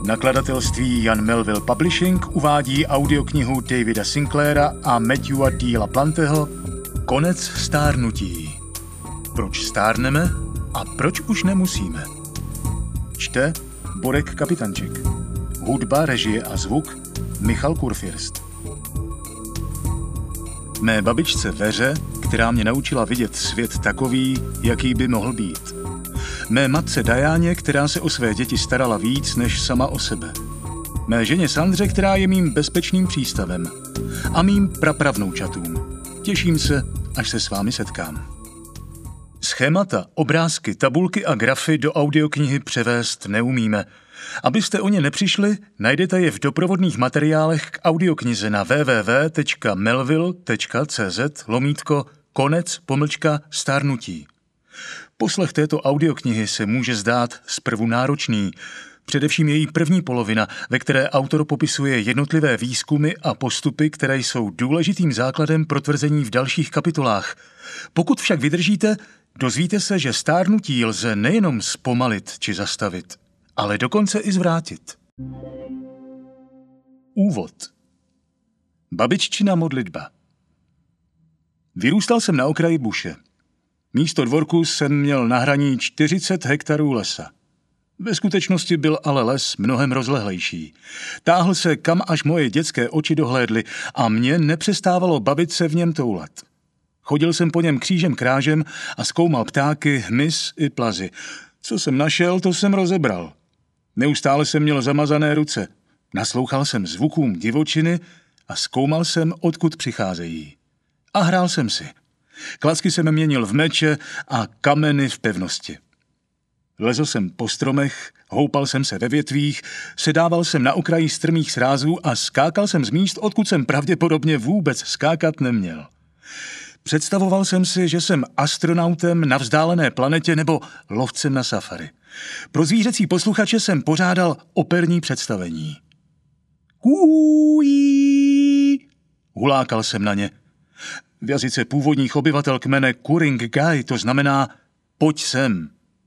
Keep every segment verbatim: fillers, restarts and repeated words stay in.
Nakladatelství Jan Melville Publishing uvádí audioknihu Davida Sinclaira a Matthewa D. LaPlanteho Konec stárnutí. Proč stárneme a proč už nemusíme? Čte Borek Kapitanček. Hudba, režie a zvuk Michal Kurfürst. Mé babičce Veře, která mě naučila vidět svět takový, jaký by mohl být. Mé matce Dajáně, která se o své děti starala víc než sama o sebe. Mé ženě Sandře, která je mým bezpečným přístavem. A mým prapravnoučatům. Těším se, až se s vámi setkám. Schémata, obrázky, tabulky a grafy do audioknihy převést neumíme. Abyste o ně nepřišli, najdete je v doprovodných materiálech k audioknize na w w w tečka melville tečka c z lomítko konec pomlčka stárnutí. Poslech této audioknihy se může zdát zprvu náročný, především její první polovina, ve které autor popisuje jednotlivé výzkumy a postupy, které jsou důležitým základem pro tvrzení v dalších kapitolách. Pokud však vydržíte, dozvíte se, že stárnutí lze nejenom zpomalit či zastavit, ale dokonce i zvrátit. Úvod. Babiččina modlitba. Vyrůstal jsem na okraji buše. Místo dvorku jsem měl na hraní čtyřicet hektarů lesa. Ve skutečnosti byl ale les mnohem rozlehlejší. Táhl se, kam až moje dětské oči dohlédly a mě nepřestávalo bavit se v něm toulat. Chodil jsem po něm křížem krážem a zkoumal ptáky, hmyz i plazy. Co jsem našel, to jsem rozebral. Neustále jsem měl zamazané ruce. Naslouchal jsem zvukům divočiny a zkoumal jsem, odkud přicházejí. A hrál jsem si. Klacky jsem měnil v meče a kameny v pevnosti. Lezl jsem po stromech, houpal jsem se ve větvích, sedával jsem na okraji strmých srázů a skákal jsem z míst, odkud jsem pravděpodobně vůbec skákat neměl. Představoval jsem si, že jsem astronautem na vzdálené planetě nebo lovcem na safari. Pro zvířecí posluchače jsem pořádal operní představení. Kúí! Hulákal jsem na ně. V jazyce původních obyvatel kmene Ku-ring-gai to znamená pojď sem.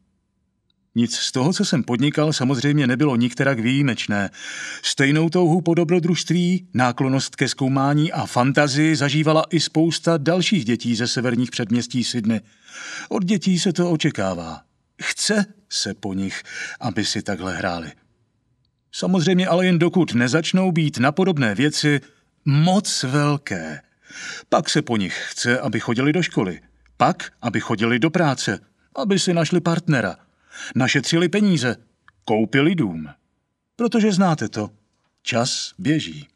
Nic z toho, co jsem podnikal, samozřejmě nebylo nikterak výjimečné. Stejnou touhu po dobrodružství, náklonnost ke zkoumání a fantazii zažívala i spousta dalších dětí ze severních předměstí Sydney. Od dětí se to očekává. Chce se po nich, aby si takhle hráli. Samozřejmě ale jen dokud nezačnou být na podobné věci moc velké. Pak se po nich chce, aby chodili do školy. Pak, aby chodili do práce. Aby si našli partnera. Našetřili peníze. Koupili dům. Protože znáte to. Čas běží.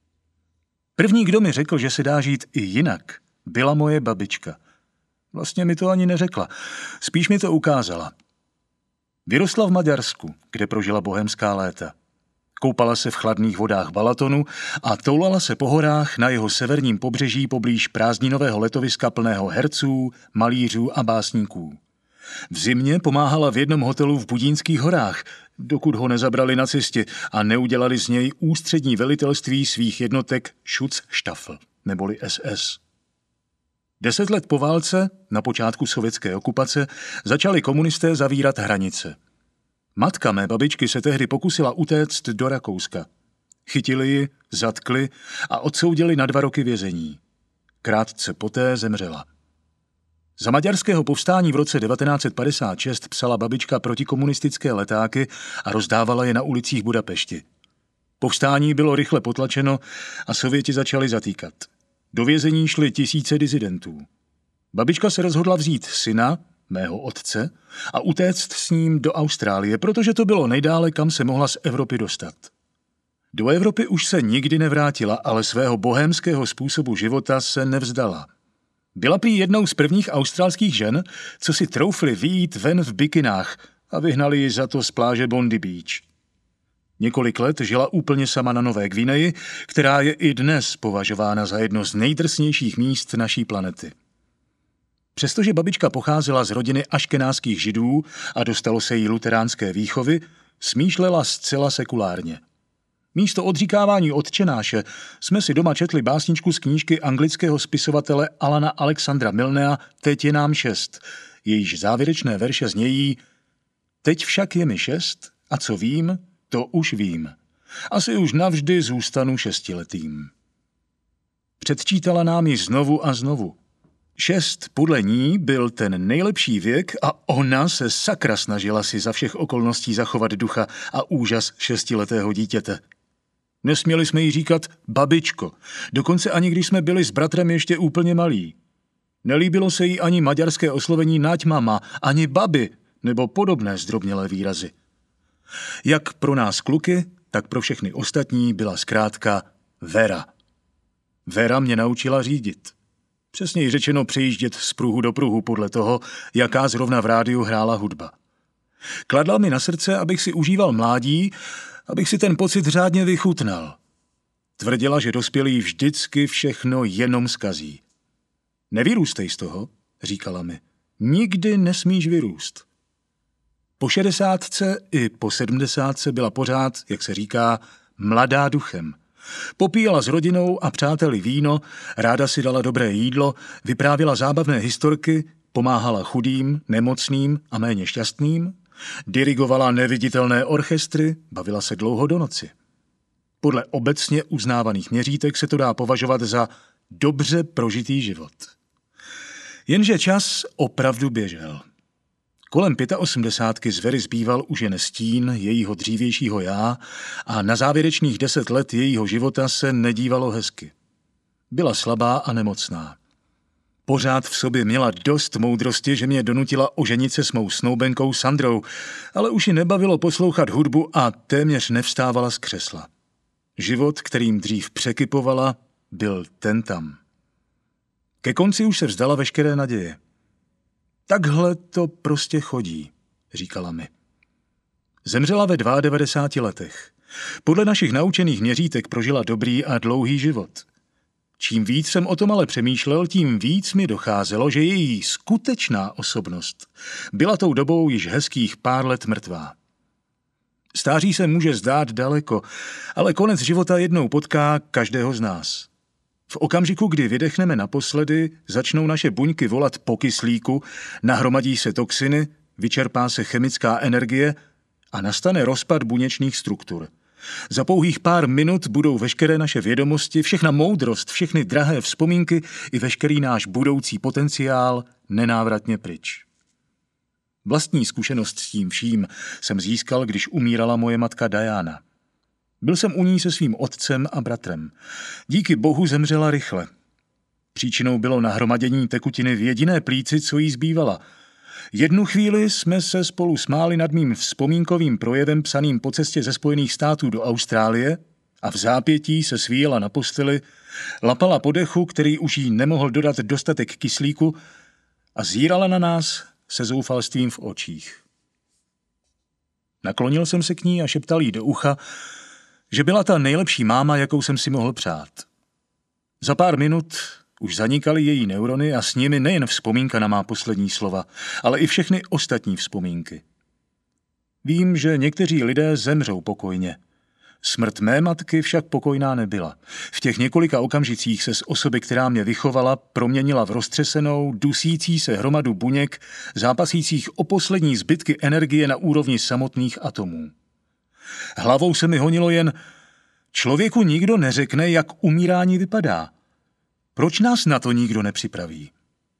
První, kdo mi řekl, že se dá žít i jinak, byla moje babička. Vlastně mi to ani neřekla. Spíš mi to ukázala. Vyrostla v Maďarsku, kde prožila bohemská léta. Koupala se v chladných vodách Balatonu a toulala se po horách na jeho severním pobřeží poblíž prázdninového letoviska plného herců, malířů a básníků. V zimě pomáhala v jednom hotelu v Budínských horách, dokud ho nezabrali nacisti a neudělali z něj ústřední velitelství svých jednotek Schutzstaffel, neboli S S. Deset let po válce, na počátku sovětské okupace, začali komunisté zavírat hranice. Matka mé babičky se tehdy pokusila utéct do Rakouska. Chytili ji, zatkli a odsoudili na dva roky vězení. Krátce poté zemřela. Za maďarského povstání v roce devatenáct set padesát šest psala babička protikomunistické letáky a rozdávala je na ulicích Budapešti. Povstání bylo rychle potlačeno a Sověti začali zatýkat. Do vězení šly tisíce disidentů. Babička se rozhodla vzít syna, mého otce, a utéct s ním do Austrálie, protože to bylo nejdále, kam se mohla z Evropy dostat. Do Evropy už se nikdy nevrátila, ale svého bohémského způsobu života se nevzdala. Byla prý jednou z prvních australských žen, co si troufli vyjít ven v bikinách a vyhnali ji za to z pláže Bondi Beach. Několik let žila úplně sama na Nové Gvineji, která je i dnes považována za jedno z nejdrsnějších míst naší planety. Přestože babička pocházela z rodiny aškenáských židů a dostalo se jí luteránské výchovy, smýšlela zcela sekulárně. Místo odříkávání Otčenáše jsme si doma četli básničku z knížky anglického spisovatele Alana Alexandra Milnea Teď je nám šest. Jejíž závěrečné verše znějí: Teď však je mi šest a co vím, To už vím. Asi už navždy zůstanu šestiletým. Předčítala nám ji znovu a znovu. Šest podle ní byl ten nejlepší věk a ona se sakra snažila si za všech okolností zachovat ducha a úžas šestiletého dítěte. Nesměli jsme jí říkat babičko, dokonce ani když jsme byli s bratrem ještě úplně malí. Nelíbilo se jí ani maďarské oslovení nať mama, ani babi nebo podobné zdrobnělé výrazy. Jak pro nás kluky, tak pro všechny ostatní byla zkrátka Vera. Vera mě naučila řídit. Přesněji řečeno přejíždět z pruhu do pruhu podle toho, jaká zrovna v rádiu hrála hudba. Kladla mi na srdce, abych si užíval mládí, abych si ten pocit řádně vychutnal. Tvrdila, že dospělí vždycky všechno jenom zkazí. Nevyrůstej z toho, říkala mi. Nikdy nesmíš vyrůst. Po šedesátce i po sedmdesátce byla pořád, jak se říká, mladá duchem. Popíjela s rodinou a přáteli víno, ráda si dala dobré jídlo, vyprávěla zábavné historky, pomáhala chudým, nemocným a méně šťastným, dirigovala neviditelné orchestry, bavila se dlouho do noci. Podle obecně uznávaných měřítek se to dá považovat za dobře prožitý život. Jenže čas opravdu běžel. Kolem osmdesátky z Very zbýval už jen stín jejího dřívějšího já a na závěrečných deset let jejího života se nedívalo hezky. Byla slabá a nemocná. Pořád v sobě měla dost moudrosti, že mě donutila oženit se s mou snoubenkou Sandrou, ale už ji nebavilo poslouchat hudbu a téměř nevstávala z křesla. Život, kterým dřív překypovala, byl ten tam. Ke konci už se vzdala veškeré naděje. Takhle to prostě chodí, říkala mi. Zemřela ve devadesát dvou letech. Podle našich naučených měřítek prožila dobrý a dlouhý život. Čím víc jsem o tom ale přemýšlel, tím víc mi docházelo, že její skutečná osobnost byla tou dobou již hezkých pár let mrtvá. Stáří se může zdát daleko, ale konec života jednou potká každého z nás. V okamžiku, kdy vydechneme naposledy, začnou naše buňky volat po kyslíku, nahromadí se toxiny, vyčerpá se chemická energie a nastane rozpad buněčných struktur. Za pouhých pár minut budou veškeré naše vědomosti, všechna moudrost, všechny drahé vzpomínky i veškerý náš budoucí potenciál nenávratně pryč. Vlastní zkušenost s tím vším jsem získal, když umírala moje matka Diana. Byl jsem u ní se svým otcem a bratrem. Díky bohu zemřela rychle. Příčinou bylo nahromadění tekutiny v jediné plíci, co jí zbývala. Jednu chvíli jsme se spolu smáli nad mým vzpomínkovým projevem psaným po cestě ze Spojených států do Austrálie a v zápětí se svíjela na posteli, lapala po dechu, který už jí nemohl dodat dostatek kyslíku a zírala na nás se zoufalstvím v očích. Naklonil jsem se k ní a šeptal jí do ucha, že byla ta nejlepší máma, jakou jsem si mohl přát. Za pár minut už zanikaly její neurony a s nimi nejen vzpomínka na má poslední slova, ale i všechny ostatní vzpomínky. Vím, že někteří lidé zemřou pokojně. Smrt mé matky však pokojná nebyla. V těch několika okamžicích se z osoby, která mě vychovala, proměnila v roztřesenou, dusící se hromadu buněk, zápasících o poslední zbytky energie na úrovni samotných atomů. Hlavou se mi honilo jen, člověku nikdo neřekne, jak umírání vypadá. Proč nás na to nikdo nepřipraví?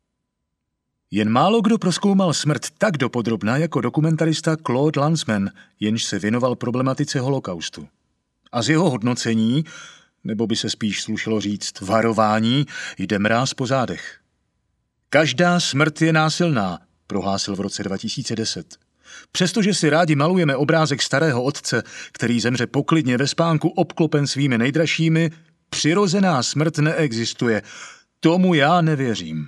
Jen málo kdo prozkoumal smrt tak dopodrobna jako dokumentarista Claude Lanzmann, jenž se věnoval problematice holokaustu. A z jeho hodnocení, nebo by se spíš slušelo říct varování, jde mráz po zádech. Každá smrt je násilná, prohlásil v roce dva tisíce deset. Přestože si rádi malujeme obrázek starého otce, který zemře poklidně ve spánku obklopen svými nejdražšími, přirozená smrt neexistuje. Tomu já nevěřím.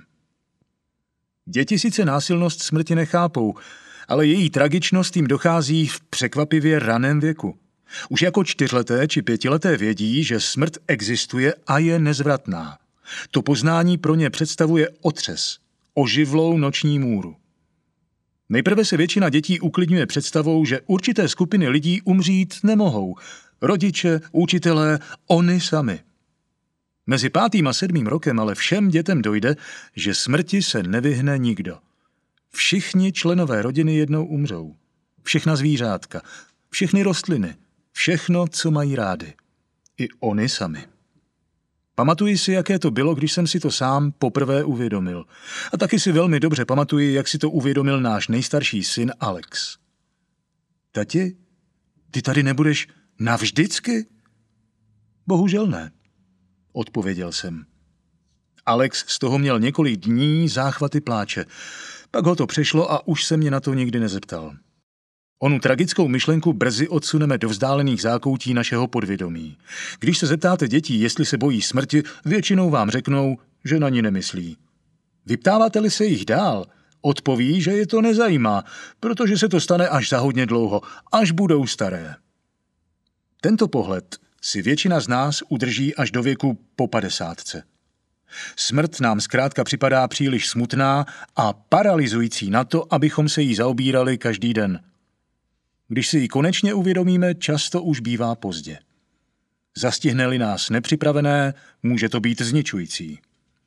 Děti sice násilnost smrti nechápou, ale její tragičnost jim dochází v překvapivě raném věku. Už jako čtyřleté či pětileté vědí, že smrt existuje a je nezvratná. To poznání pro ně představuje otřes, oživlou noční můru. Nejprve se většina dětí uklidňuje představou, že určité skupiny lidí umřít nemohou. Rodiče, učitelé, oni sami. Mezi pátým a sedmým rokem ale všem dětem dojde, že smrti se nevyhne nikdo. Všichni členové rodiny jednou umřou. Všechna zvířátka, všechny rostliny, Všechno, co mají rády. I oni sami. Pamatuji si, jaké to bylo, když jsem si to sám poprvé uvědomil. A taky si velmi dobře pamatuji, jak si to uvědomil náš nejstarší syn Alex. Tati, ty tady nebudeš navždycky? Bohužel ne, odpověděl jsem. Alex z toho měl několik dní záchvaty pláče. Pak ho to přešlo a už se mě na to nikdy nezeptal. Onu tragickou myšlenku brzy odsuneme do vzdálených zákoutí našeho podvědomí. Když se zeptáte dětí, jestli se bojí smrti, většinou vám řeknou, že na ní nemyslí. Vyptáváte-li se jich dál, odpoví, že je to nezajímá, protože se to stane až za hodně dlouho, až budou staré. Tento pohled si většina z nás udrží až do věku po padesátce. Smrt nám zkrátka připadá příliš smutná a paralyzující na to, abychom se jí zaobírali každý den. Když si ji konečně uvědomíme, často už bývá pozdě. Zastihne-li nás nepřipravené, může to být zničující.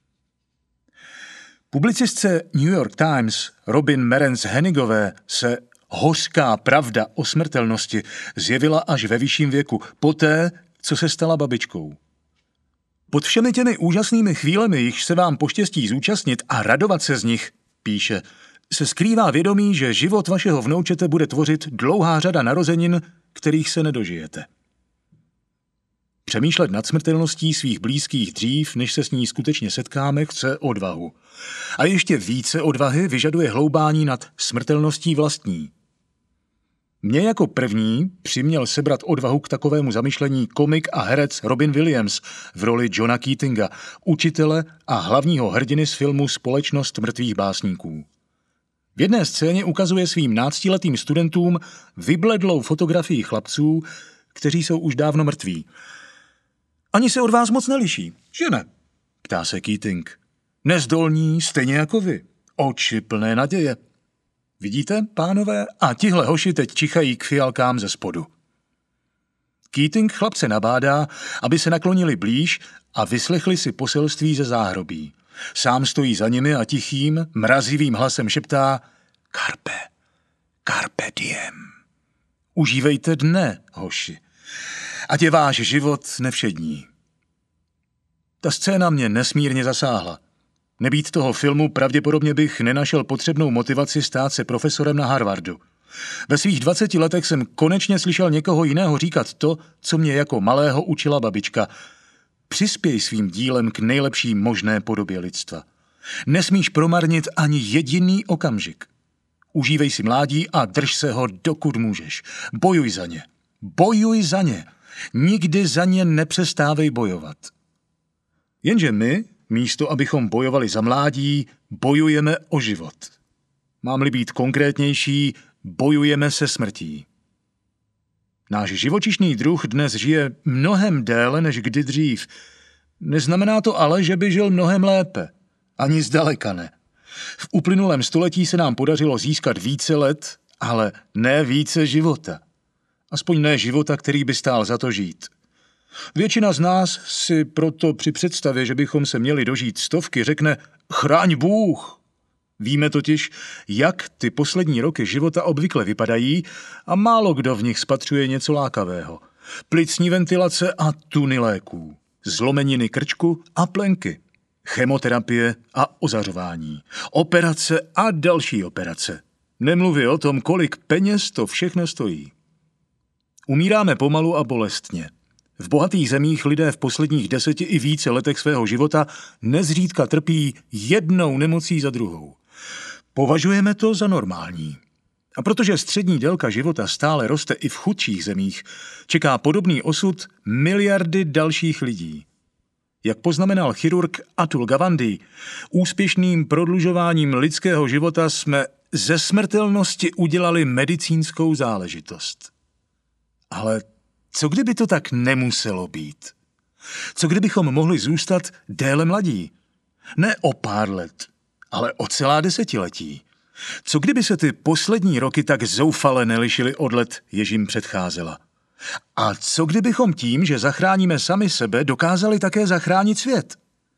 Publicistce New York Times Robin Merence Hennigové se hořká pravda o smrtelnosti zjevila až ve vyšším věku, poté, co se stala babičkou. Pod všemi těmi úžasnými chvílemi, jichž se vám poštěstí zúčastnit a radovat se z nich, píše, se skrývá vědomí, že život vašeho vnoučete bude tvořit dlouhá řada narozenin, kterých se nedožijete. Přemýšlet nad smrtelností svých blízkých dřív, než se s ní skutečně setkáme, chce odvahu. A ještě více odvahy vyžaduje hloubání nad smrtelností vlastní. Mě jako první přiměl sebrat odvahu k takovému zamyšlení komik a herec Robin Williams v roli Johna Keatinga, učitele a hlavního hrdiny z filmu Společnost mrtvých básníků. V jedné scéně ukazuje svým náctiletým studentům vybledlou fotografii chlapců, kteří jsou už dávno mrtví. Ani se od vás moc neliší, že ne? Ptá se Keating. Nezdolní, stejně jako vy. Oči plné naděje. Vidíte, pánové? A tihle hoši teď čichají k fialkám ze spodu. Keating chlapce nabádá, aby se naklonili blíž a vyslechli si poselství ze záhrobí. Sám stojí za nimi a tichým, mrazivým hlasem šeptá Carpe, carpe diem. Užívejte dne, hoši. Ať je váš život nevšední. Ta scéna mě nesmírně zasáhla. Nebýt toho filmu, pravděpodobně bych nenašel potřebnou motivaci stát se profesorem na Harvardu. Ve svých dvaceti letech jsem konečně slyšel někoho jiného říkat to, co mě jako malého učila babička. Přispěj svým dílem k nejlepší možné podobě lidstva. Nesmíš promarnit ani jediný okamžik. Užívej si mládí a drž se ho, dokud můžeš. Bojuj za ně. Bojuj za ně. Nikdy za ně nepřestávej bojovat. Jenže my, místo abychom bojovali za mládí, bojujeme o život. Mám-li být konkrétnější, bojujeme se smrtí. Náš živočišný druh dnes žije mnohem déle než kdy dřív. Neznamená to ale, že by žil mnohem lépe. Ani zdaleka ne. V uplynulém století se nám podařilo získat více let, ale ne více života. Aspoň ne života, který by stál za to žít. Většina z nás si proto při představě, že bychom se měli dožít stovky, řekne chráň Bůh. Víme totiž, jak ty poslední roky života obvykle vypadají a málo kdo v nich spatřuje něco lákavého. Plicní ventilace a tuny léků, zlomeniny krčku a plenky, chemoterapie a ozařování, operace a další operace. Nemluvě o tom, kolik peněz to všechno stojí. Umíráme pomalu a bolestně. V bohatých zemích lidé v posledních deseti i více letech svého života nezřídka trpí jednou nemocí za druhou. Považujeme to za normální. A protože střední délka života stále roste i v chudších zemích, čeká podobný osud miliardy dalších lidí. Jak poznamenal chirurg Atul Gawande, úspěšným prodlužováním lidského života jsme ze smrtelnosti udělali medicínskou záležitost. Ale co kdyby to tak nemuselo být? Co kdybychom mohli zůstat déle mladí? Ne o pár let, ale o celá desetiletí. Co kdyby se ty poslední roky tak zoufale nelišily od let, jež jim předcházela? A co kdybychom tím, že zachráníme sami sebe, dokázali také zachránit svět?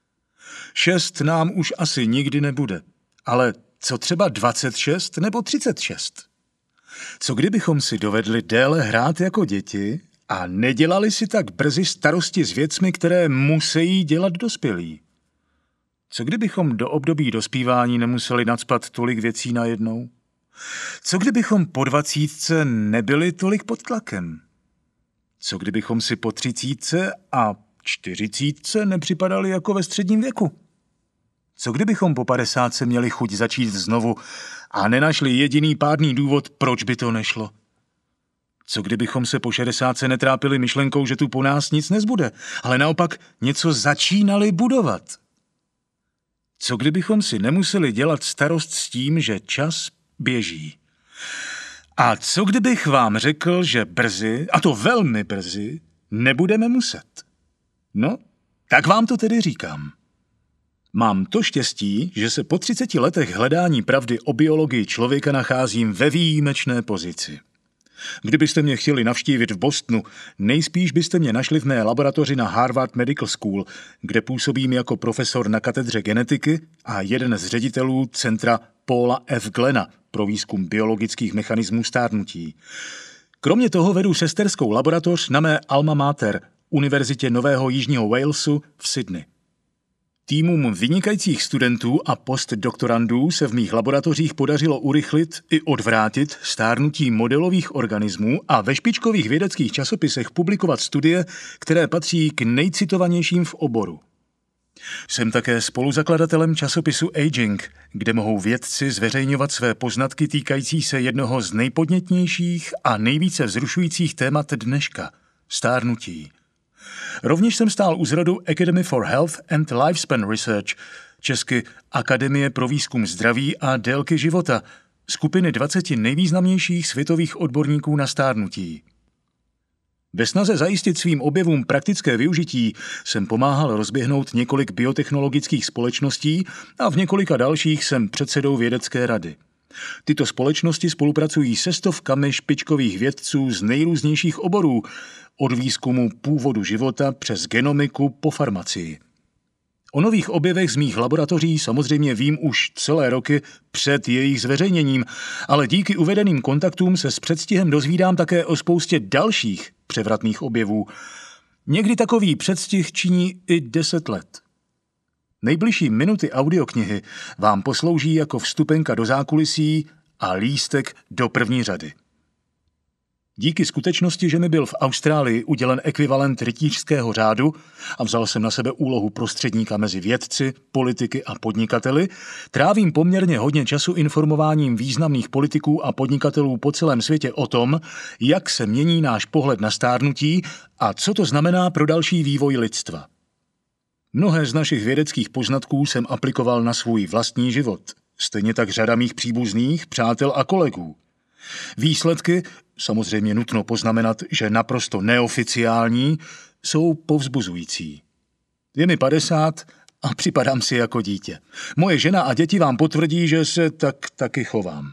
Šest nám už asi nikdy nebude, ale co třeba dvacet šest nebo třicet šest? Co kdybychom si dovedli déle hrát jako děti A nedělali si tak brzy starosti s věcmi, které musí dělat dospělí. Co kdybychom do období dospívání nemuseli nacpat tolik věcí najednou? Co kdybychom po dvacítce nebyli tolik pod tlakem? Co kdybychom si po třicítce a čtyřicítce nepřipadali jako ve středním věku? Co kdybychom po padesátce měli chuť začít znovu a nenašli jediný pádný důvod, proč by to nešlo? Co kdybychom se po šedesátce netrápili myšlenkou, že tu po nás nic nezbude, ale naopak něco začínali budovat? Co kdybychom si nemuseli dělat starost s tím, že čas běží? A co kdybych vám řekl, že brzy, a to velmi brzy, nebudeme muset? No, tak vám to tedy říkám. Mám to štěstí, že se po třiceti letech hledání pravdy o biologii člověka nacházím ve výjimečné pozici. Kdybyste mě chtěli navštívit v Bostonu, nejspíš byste mě našli v mé laboratoři na Harvard Medical School, kde působím jako profesor na katedře genetiky a jeden z ředitelů centra Paula F. Glena pro výzkum biologických mechanismů stárnutí. Kromě toho vedu sesterskou laboratoř na mé alma mater, Univerzitě Nového Jižního Walesu v Sydney. Týmům vynikajících studentů a postdoktorandů se v mých laboratořích podařilo urychlit i odvrátit stárnutí modelových organismů a ve špičkových vědeckých časopisech publikovat studie, které patří k nejcitovanějším v oboru. Jsem také spoluzakladatelem časopisu Aging, kde mohou vědci zveřejňovat své poznatky týkající se jednoho z nejpodnětnějších a nejvíce vzrušujících témat dneška – stárnutí. Rovněž jsem stál u zrodu Academy for Health and Lifespan Research, česky Akademie pro výzkum zdraví a délky života, skupiny dvaceti nejvýznamnějších světových odborníků na stárnutí. Ve snaze zajistit svým objevům praktické využití jsem pomáhal rozběhnout několik biotechnologických společností a v několika dalších jsem předsedou vědecké rady. Tyto společnosti spolupracují se stovkami špičkových vědců z nejrůznějších oborů, od výzkumu původu života přes genomiku po farmacii. O nových objevech z mých laboratoří samozřejmě vím už celé roky před jejich zveřejněním, ale díky uvedeným kontaktům se s předstihem dozvídám také o spoustě dalších převratných objevů. Někdy takový předstih činí i deset let. Nejbližší minuty audioknihy vám poslouží jako vstupenka do zákulisí a lístek do první řady. Díky skutečnosti, že mi byl v Austrálii udělen ekvivalent rytířského řádu a vzal jsem na sebe úlohu prostředníka mezi vědci, politiky a podnikateli, trávím poměrně hodně času informováním významných politiků a podnikatelů po celém světě o tom, jak se mění náš pohled na stárnutí a co to znamená pro další vývoj lidstva. Mnohé z našich vědeckých poznatků jsem aplikoval na svůj vlastní život, stejně tak řada mých příbuzných, přátel a kolegů. Výsledky, samozřejmě nutno poznamenat, že naprosto neoficiální, jsou povzbuzující. Je mi padesát a připadám si jako dítě. Moje žena a děti vám potvrdí, že se tak taky chovám.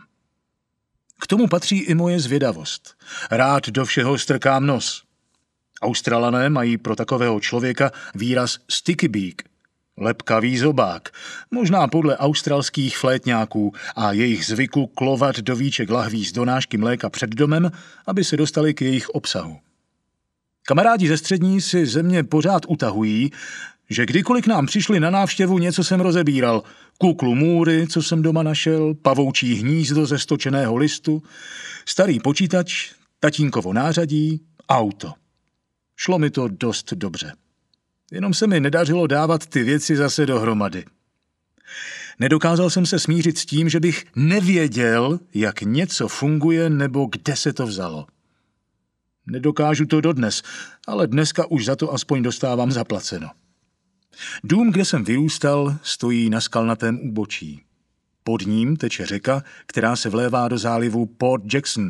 K tomu patří i moje zvědavost. Rád do všeho strkám nos. Australané mají pro takového člověka výraz sticky beak, lepkavý zobák, možná podle australských flétňáků a jejich zvyku klovat do víček lahví z donášky mléka před domem, aby se dostali k jejich obsahu. Kamarádi ze střední si ze mě pořád utahují, že kdykoliv nám přišli na návštěvu, něco jsem rozebíral. Kuklu můry, co jsem doma našel, pavoučí hnízdo ze stočeného listu, starý počítač, tatínkovo nářadí, auto. Šlo mi to dost dobře. Jenom se mi nedařilo dávat ty věci zase dohromady. Nedokázal jsem se smířit s tím, že bych nevěděl, jak něco funguje nebo kde se to vzalo. Nedokážu to dodnes, ale dneska už za to aspoň dostávám zaplaceno. Dům, kde jsem vyrůstal, stojí na skalnatém úbočí. Pod ním teče řeka, která se vlévá do zálivu Port Jackson.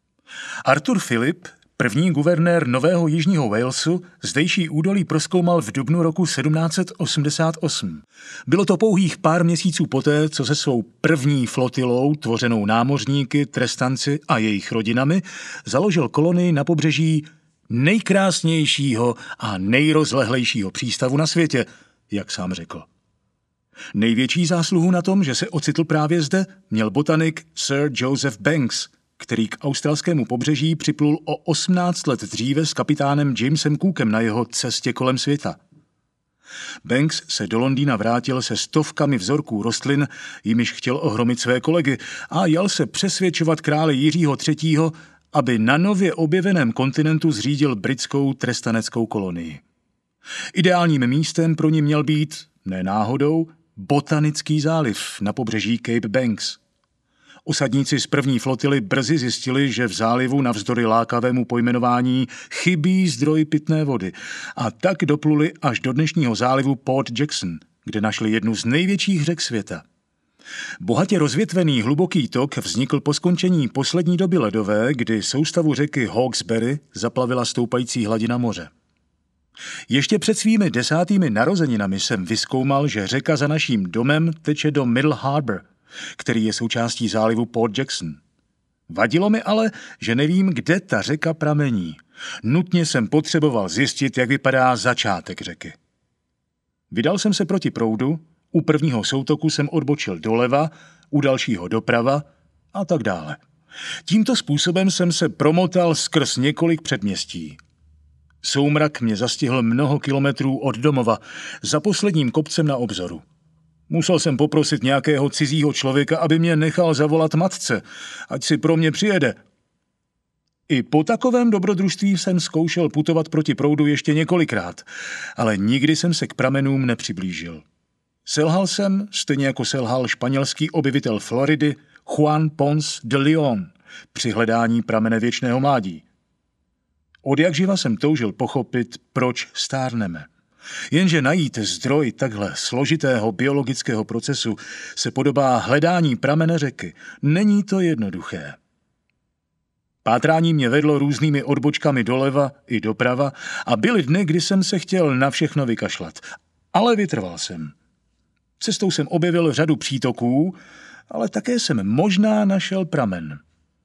Arthur Phillip, první guvernér Nového Jižního Walesu, zdejší údolí prozkoumal v dubnu roku sedmnáct set osmdesát osm. Bylo to pouhých pár měsíců poté, co se svou první flotilou, tvořenou námořníky, trestanci a jejich rodinami, založil kolonii na pobřeží nejkrásnějšího a nejrozlehlejšího přístavu na světě, jak sám řekl. Největší zásluhu na tom, že se ocitl právě zde, měl botanik Sir Joseph Banks, který k australskému pobřeží připlul o osmnáct let dříve s kapitánem Jamesem Cookem na jeho cestě kolem světa. Banks se do Londýna vrátil se stovkami vzorků rostlin, jimiž chtěl ohromit své kolegy, a jel se přesvědčovat krále Jiřího třetího, aby na nově objeveném kontinentu zřídil britskou trestaneckou kolonii. Ideálním místem pro ní měl být, ne náhodou, Botanický záliv na pobřeží Cape Banks. Osadníci z první flotily brzy zjistili, že v zálivu navzdory lákavému pojmenování chybí zdroj pitné vody, a tak dopluli až do dnešního zálivu Port Jackson, kde našli jednu z největších řek světa. Bohatě rozvětvený hluboký tok vznikl po skončení poslední doby ledové, kdy soustavu řeky Hawkesbury zaplavila stoupající hladina moře. Ještě před svými desátými narozeninami jsem vyzkoumal, že řeka za naším domem teče do Middle Harbour, který je součástí zálivu Port Jackson. Vadilo mi ale, že nevím, kde ta řeka pramení. Nutně jsem potřeboval zjistit, jak vypadá začátek řeky. Vydal jsem se proti proudu, u prvního soutoku jsem odbočil doleva, u dalšího doprava a tak dále. Tímto způsobem jsem se promotal skrz několik předměstí. Soumrak mě zastihl mnoho kilometrů od domova, za posledním kopcem na obzoru. Musel jsem poprosit nějakého cizího člověka, aby mě nechal zavolat matce, ať si pro mě přijede. I po takovém dobrodružství jsem zkoušel putovat proti proudu ještě několikrát, ale nikdy jsem se k pramenům nepřiblížil. Selhal jsem, stejně jako selhal španělský objevitel Floridy Juan Ponce de León při hledání pramene věčného mládí. Odjakživa jsem toužil pochopit, proč stárneme. Jenže najít zdroj takhle složitého biologického procesu se podobá hledání pramene řeky. Není to jednoduché. Pátrání mě vedlo různými odbočkami doleva i doprava a byly dny, kdy jsem se chtěl na všechno vykašlat. Ale vytrval jsem. Cestou jsem objevil řadu přítoků, ale také jsem možná našel pramen.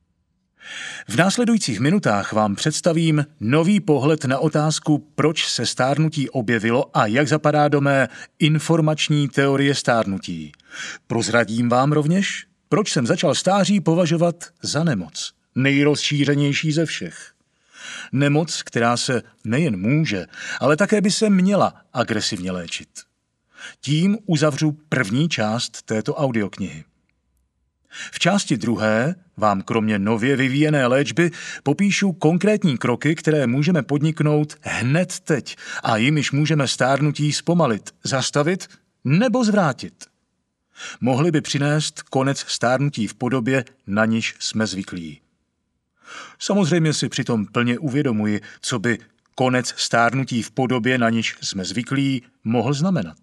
V následujících minutách vám představím nový pohled na otázku, proč se stárnutí objevilo a jak zapadá do mé informační teorie stárnutí. Prozradím vám rovněž, proč jsem začal stáří považovat za nemoc, nejrozšířenější ze všech. Nemoc, která se nejen může, ale také by se měla agresivně léčit. Tím uzavřu první část této audioknihy. V části druhé vám kromě nově vyvíjené léčby popíšu konkrétní kroky, které můžeme podniknout hned teď a jimiž můžeme stárnutí zpomalit, zastavit nebo zvrátit. Mohly by přinést konec stárnutí v podobě, na niž jsme zvyklí. Samozřejmě si přitom plně uvědomuji, co by konec stárnutí v podobě, na niž jsme zvyklí, mohl znamenat.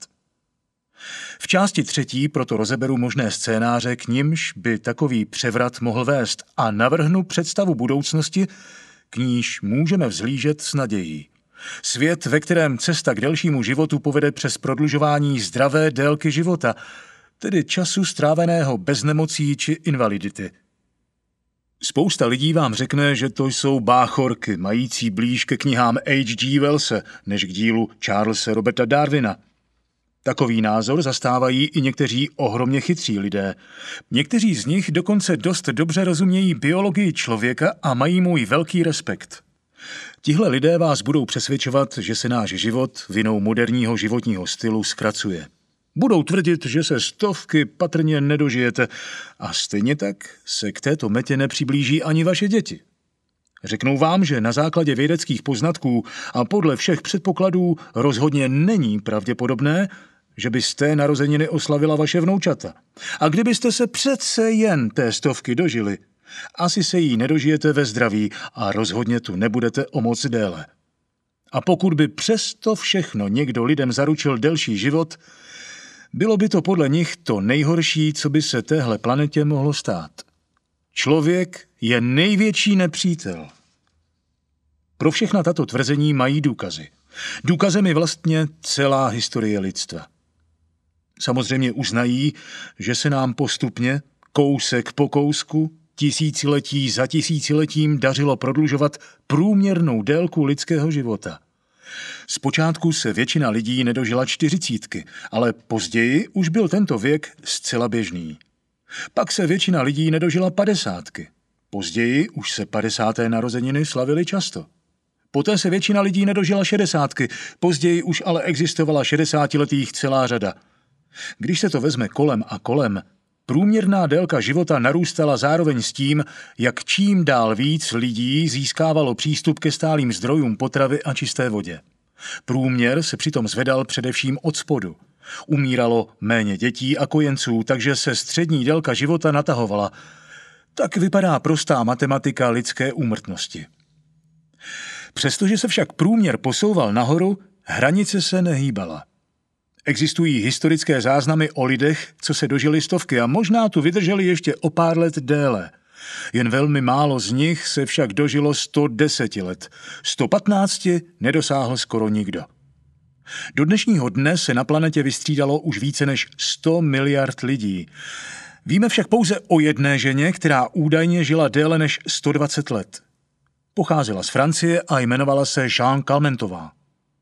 V části třetí proto rozeberu možné scénáře, k nimž by takový převrat mohl vést, a navrhnu představu budoucnosti, k níž můžeme vzhlížet s nadějí. Svět, ve kterém cesta k delšímu životu povede přes prodlužování zdravé délky života, tedy času stráveného bez nemocí či invalidity. Spousta lidí vám řekne, že to jsou báchorky, mající blíž ke knihám H G Wellse než k dílu Charlesa Roberta Darwina. Takový názor zastávají i někteří ohromně chytří lidé. Někteří z nich dokonce dost dobře rozumějí biologii člověka a mají můj velký respekt. Tihle lidé vás budou přesvědčovat, že se náš život vinou moderního životního stylu zkracuje. Budou tvrdit, že se stovky patrně nedožijete a stejně tak se k této metě nepřiblíží ani vaše děti. Řeknou vám, že na základě vědeckých poznatků a podle všech předpokladů rozhodně není pravděpodobné, že byste narozeniny oslavila vaše vnoučata. A kdybyste se přece jen té stovky dožili, asi se jí nedožijete ve zdraví a rozhodně tu nebudete o moc déle. A pokud by přesto všechno někdo lidem zaručil delší život, bylo by to podle nich to nejhorší, co by se téhle planetě mohlo stát. Člověk je největší nepřítel. Pro všechna tato tvrzení mají důkazy. Důkazem je vlastně celá historie lidstva. Samozřejmě uznají, že se nám postupně, kousek po kousku, tisíciletí za tisíciletím dařilo prodlužovat průměrnou délku lidského života. Zpočátku se většina lidí nedožila čtyřicítky, ale později už byl tento věk zcela běžný. Pak se většina lidí nedožila padesátky. Později už se padesáté narozeniny slavily často. Poté se většina lidí nedožila šedesátky, později už ale existovala šedesátiletých celá řada. Když se to vezme kolem a kolem, průměrná délka života narůstala zároveň s tím, jak čím dál víc lidí získávalo přístup ke stálým zdrojům potravy a čisté vodě. Průměr se přitom zvedal především od spodu. Umíralo méně dětí a kojenců, takže se střední délka života natahovala. Tak vypadá prostá matematika lidské úmrtnosti. Přestože se však průměr posouval nahoru, hranice se nehýbala. Existují historické záznamy o lidech, co se dožili stovky a možná tu vydrželi ještě o pár let déle. Jen velmi málo z nich se však dožilo sto deset let. sto patnáct nedosáhl skoro nikdo. Do dnešního dne se na planetě vystřídalo už více než sto miliard lidí. Víme však pouze o jedné ženě, která údajně žila déle než sto dvacet let. Pocházela z Francie a jmenovala se Jeanne Calmentová.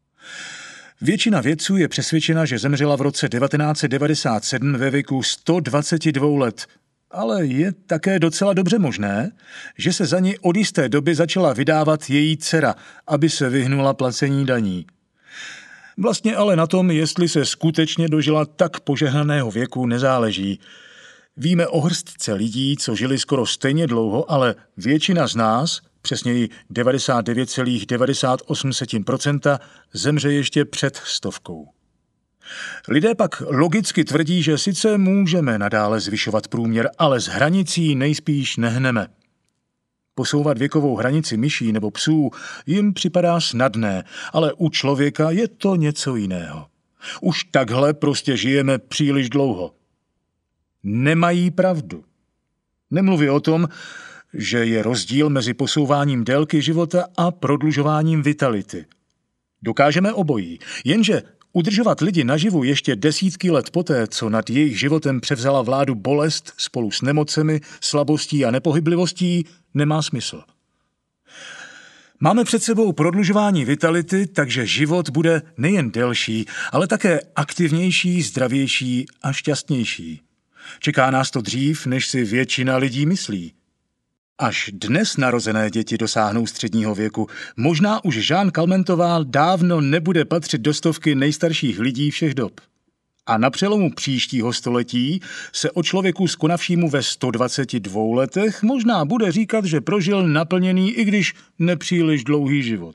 Většina vědců je přesvědčena, že zemřela v roce devatenáct set devadesát sedm ve věku sto dvacet dva let, ale je také docela dobře možné, že se za ní od jisté doby začala vydávat její dcera, aby se vyhnula placení daní. Vlastně ale na tom, jestli se skutečně dožila tak požehnaného věku, nezáleží. Víme o hrstce lidí, co žili skoro stejně dlouho, ale většina z nás, přesněji devadesát devět celá devadesát osm procenta, zemře ještě před stovkou. Lidé pak logicky tvrdí, že sice můžeme nadále zvyšovat průměr, ale s hranicí nejspíš nehneme. Posouvat věkovou hranici myší nebo psů jim připadá snadné, ale u člověka je to něco jiného. Už takhle prostě žijeme příliš dlouho. Nemají pravdu. Nemluví o tom, že je rozdíl mezi posouváním délky života a prodlužováním vitality. Dokážeme obojí, jenže udržovat lidi naživu ještě desítky let poté, co nad jejich životem převzala vládu bolest spolu s nemocemi, slabostí a nepohyblivostí, nemá smysl. Máme před sebou prodlužování vitality, takže život bude nejen delší, ale také aktivnější, zdravější a šťastnější. Čeká nás to dřív, než si většina lidí myslí. Až dnes narozené děti dosáhnou středního věku, možná už Jeanne Calmentová dávno nebude patřit do stovky nejstarších lidí všech dob. A na přelomu příštího století se o člověku skonavšímu ve sto dvaceti dvou letech možná bude říkat, že prožil naplněný, i když nepříliš dlouhý život.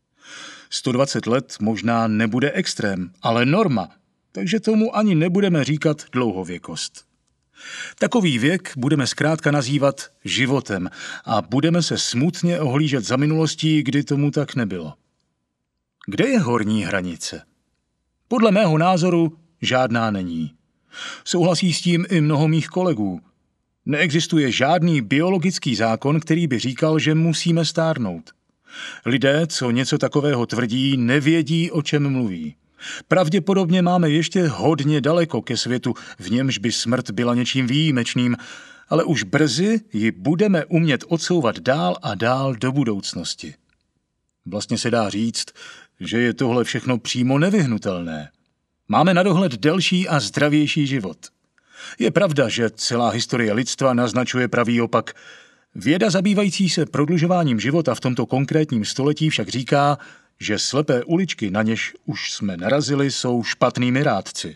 sto dvacet let možná nebude extrém, ale norma, takže tomu ani nebudeme říkat dlouhověkost. Takový věk budeme zkrátka nazývat životem a budeme se smutně ohlížet za minulostí, kdy tomu tak nebylo. Kde je horní hranice? Podle mého názoru žádná není. Souhlasí s tím i mnoho mých kolegů. Neexistuje žádný biologický zákon, který by říkal, že musíme stárnout. Lidé, co něco takového tvrdí, nevědí, o čem mluví. Pravděpodobně máme ještě hodně daleko ke světu, v němž by smrt byla něčím výjimečným, ale už brzy ji budeme umět odsouvat dál a dál do budoucnosti. Vlastně se dá říct, že je tohle všechno přímo nevyhnutelné. Máme na dohled delší a zdravější život. Je pravda, že celá historie lidstva naznačuje pravý opak. Věda zabývající se prodlužováním života v tomto konkrétním století však říká, že slepé uličky, na něž už jsme narazili, jsou špatnými rádci.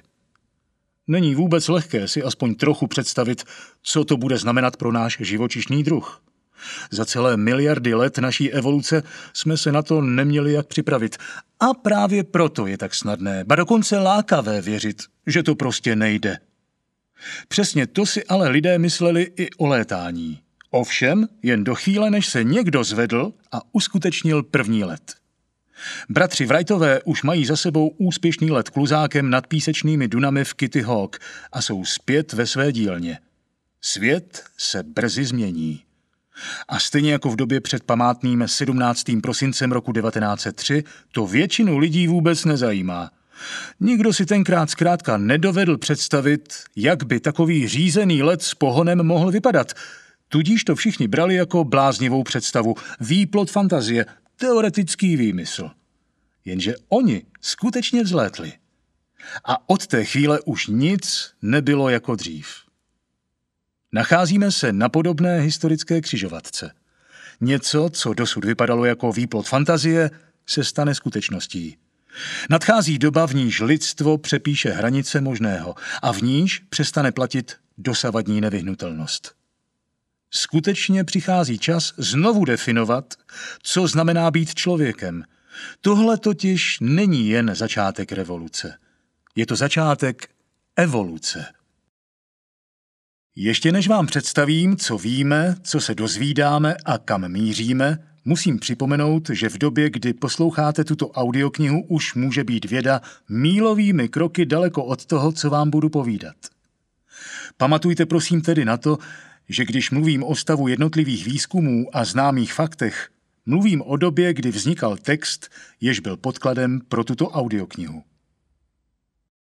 Není vůbec lehké si aspoň trochu představit, co to bude znamenat pro náš živočišný druh. Za celé miliardy let naší evoluce jsme se na to neměli jak připravit. A právě proto je tak snadné, ba dokonce lákavé věřit, že to prostě nejde. Přesně to si ale lidé mysleli i o létání. Ovšem jen do chvíle, než se někdo zvedl a uskutečnil první let. Bratři Wrightové už mají za sebou úspěšný let kluzákem nad písečnými dunami v Kitty Hawk a jsou zpět ve své dílně. Svět se brzy změní. A stejně jako v době před památným sedmnáctým prosincem roku devatenáct set tři, to většinu lidí vůbec nezajímá. Nikdo si tenkrát zkrátka nedovedl představit, jak by takový řízený let s pohonem mohl vypadat. Tudíž to všichni brali jako bláznivou představu, výplod fantazie, teoretický výmysl. Jenže oni skutečně vzlétli. A od té chvíle už nic nebylo jako dřív. Nacházíme se na podobné historické křižovatce. Něco, co dosud vypadalo jako výplod fantazie, se stane skutečností. Nadchází doba, v níž lidstvo přepíše hranice možného a v níž přestane platit dosavadní nevyhnutelnost. Skutečně přichází čas znovu definovat, co znamená být člověkem. Tohle totiž není jen začátek revoluce. Je to začátek evoluce. Ještě než vám představím, co víme, co se dozvídáme a kam míříme, musím připomenout, že v době, kdy posloucháte tuto audioknihu, už může být věda mílovými kroky daleko od toho, co vám budu povídat. Pamatujte prosím tedy na to, že když mluvím o stavu jednotlivých výzkumů a známých faktech, mluvím o době, kdy vznikal text, jež byl podkladem pro tuto audioknihu.